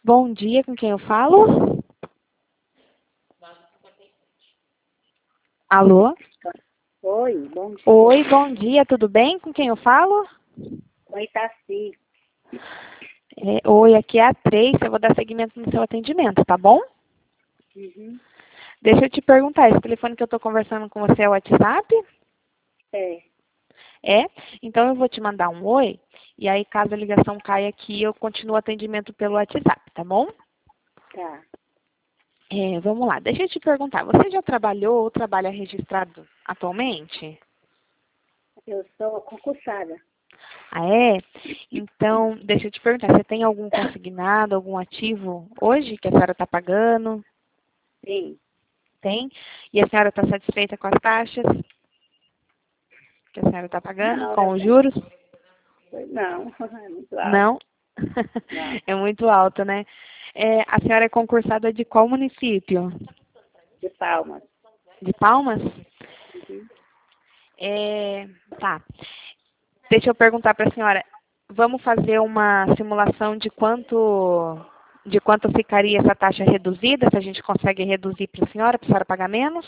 Bom dia, com quem eu falo? Alô? Oi, bom dia. Oi, bom dia, tudo bem? Com quem eu falo? Oi, Taci. Oi, aqui é a Tracy, eu vou dar seguimento no seu atendimento, tá bom? Uhum. Deixa eu te perguntar, esse telefone que eu estou conversando com você é o WhatsApp? É, É? Então eu vou te mandar um oi, e aí caso a ligação caia aqui, eu continuo o atendimento pelo WhatsApp, tá bom? tá. Vamos lá, deixa eu te perguntar, você já trabalhou ou trabalha registrado atualmente? Eu sou concursada. Ah, é? Então, deixa eu te perguntar, você tem algum consignado, algum ativo hoje que a senhora está pagando? Sim. Tem? E a senhora está satisfeita com as taxas que a senhora está pagando, Não, com os juros? não, é muito alto. Não? Não, É muito alto, né? A senhora é concursada de qual município? de Palmas. De Palmas? Uhum. Tá. Deixa eu perguntar para a senhora, vamos fazer uma simulação de quanto ficaria essa taxa reduzida, se a gente consegue reduzir para a senhora pagar menos?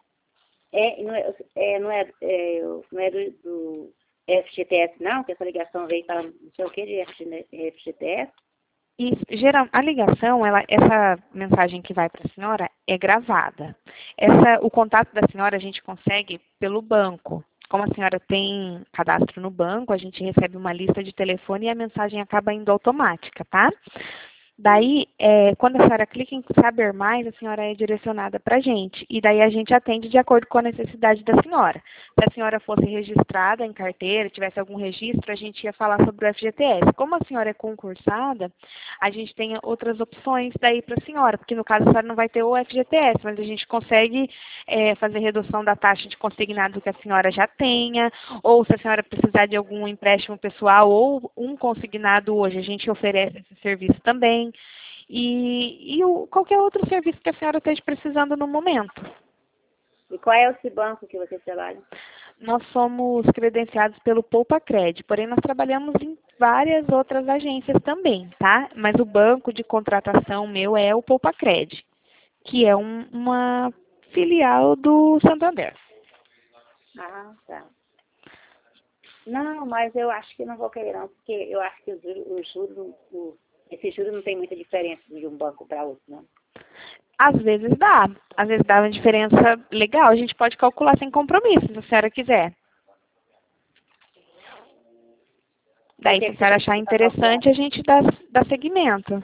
Não é do FGTS, não? Que essa ligação veio para não sei o que de FGTS? E a ligação, essa mensagem que vai para a senhora é gravada. O contato da senhora a gente consegue pelo banco. Como a senhora tem cadastro no banco, a gente recebe uma lista de telefone e a mensagem acaba indo automática, tá? Daí, quando a senhora clica em saber mais, a senhora é direcionada para a gente. E daí a gente atende de acordo com a necessidade da senhora. Se a senhora fosse registrada em carteira, tivesse algum registro, a gente ia falar sobre o FGTS. Como a senhora é concursada, a gente tem outras opções daí para a senhora, porque no caso a senhora não vai ter o FGTS, mas a gente consegue fazer redução da taxa de consignado que a senhora já tenha, ou se a senhora precisar de algum empréstimo pessoal ou um consignado hoje, a gente oferece esse serviço também. Qualquer outro serviço que a senhora esteja precisando no momento. E qual é esse banco que você trabalha? Nós somos credenciados pelo PoupaCred, porém nós trabalhamos em várias outras agências também, tá? Mas o banco de contratação meu é o PoupaCred, que é uma filial do Santander. Ah, tá. Não, mas eu acho que não vou querer não, porque eu acho que esse juro não tem muita diferença de um banco para outro, não. Às vezes dá uma diferença legal, a gente pode calcular sem compromisso, se a senhora quiser. Daí, se a senhora achar interessante, a gente dá seguimento.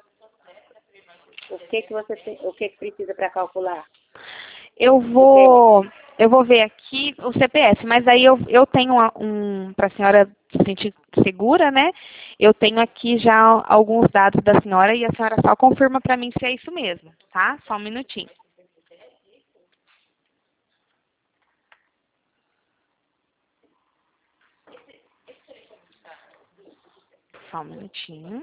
O que precisa para calcular? Eu vou ver aqui o CPF, mas aí eu tenho para a senhora se sentir segura, né? Eu tenho aqui já alguns dados da senhora e a senhora só confirma para mim se é isso mesmo, tá? Só um minutinho. Só um minutinho.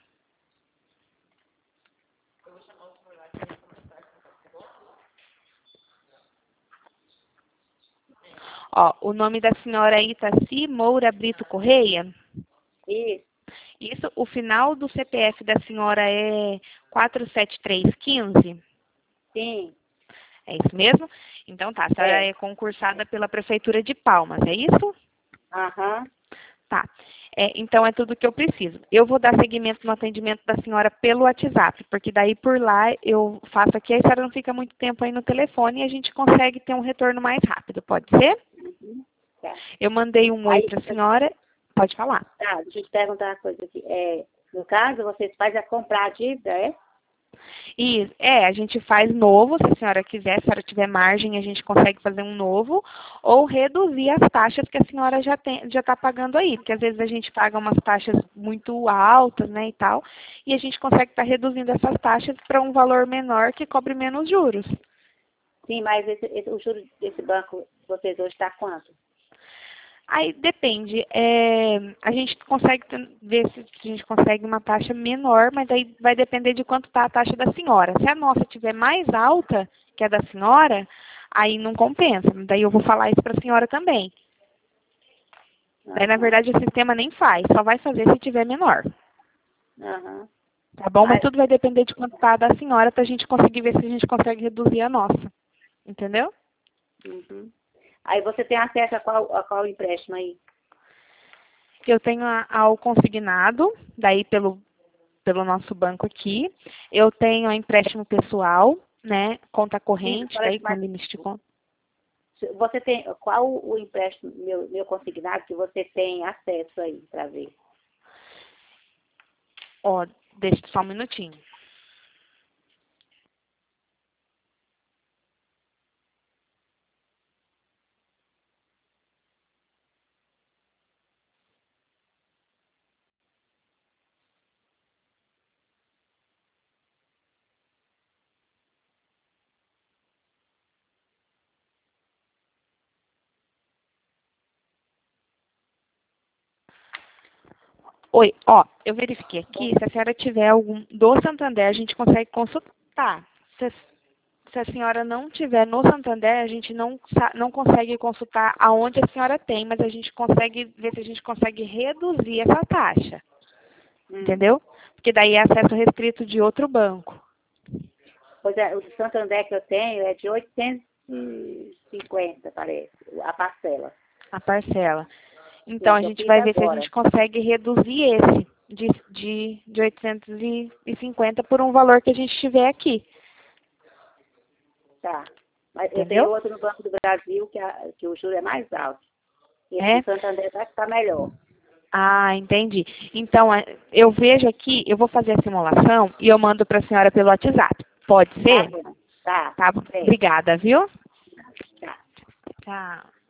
Ó, o nome da senhora é Itaci Moura Brito Correia? Isso, Isso, o final do CPF da senhora é 47315? sim, É isso mesmo? Então tá, a senhora é. é concursada pela Prefeitura de Palmas, é isso? Aham, Tá. Então é tudo que eu preciso. Eu vou dar seguimento no atendimento da senhora pelo WhatsApp, porque daí por lá eu faço aqui, a senhora não fica muito tempo aí no telefone e a gente consegue ter um retorno mais rápido, pode ser? tá. Eu mandei um oi Aí, para a senhora, pode falar. tá, deixa eu te perguntar uma coisa aqui. No caso, vocês fazem a comprar a dívida, é? E a gente faz novo, se a senhora quiser, se a senhora tiver margem, a gente consegue fazer um novo, ou reduzir as taxas que a senhora já está pagando aí, porque às vezes a gente paga umas taxas muito altas, né, e tal, e a gente consegue estar reduzindo essas taxas para um valor menor que cobre menos juros. Sim, mas o juro desse banco, vocês hoje está quanto? Aí depende, a gente consegue ver se a gente consegue uma taxa menor, mas aí vai depender de quanto está a taxa da senhora. Se a nossa estiver mais alta que a da senhora, aí não compensa. Daí eu vou falar isso para a senhora também. Daí, na Aham, verdade, o sistema nem faz, só vai fazer se tiver menor. aham. Tá bom? Mas tudo vai depender de quanto tá da senhora para a gente conseguir ver se a gente consegue reduzir a nossa. Entendeu? Uhum. Aí você tem acesso a qual empréstimo aí? Eu tenho ao consignado, daí pelo nosso banco aqui. Eu tenho a empréstimo pessoal, né? Conta corrente, daí com limite de conta. Você tem, qual o empréstimo, meu consignado, que você tem acesso aí, para ver? Ó, deixa só um minutinho. Oi, ó, eu verifiquei aqui, se a senhora tiver algum do Santander, a gente consegue consultar. Se a senhora não tiver no Santander, a gente não consegue consultar aonde a senhora tem, mas a gente consegue ver se a gente consegue reduzir essa taxa. Entendeu? Porque daí é acesso restrito de outro banco. Pois é, o do Santander que eu tenho é de 850, parece, a parcela. A parcela. Então, a gente vai ver se a gente consegue reduzir esse de 850 por um valor que a gente tiver aqui. Tá. Mas Entendeu? eu tenho outro no Banco do Brasil que o juro é mais alto. Esse do Santander vai ficar melhor. Ah, entendi. Então, eu vejo aqui, eu vou fazer a simulação e eu mando para a senhora pelo WhatsApp. Pode ser? Tá. Tá. Obrigada, viu? Tá. Tchau.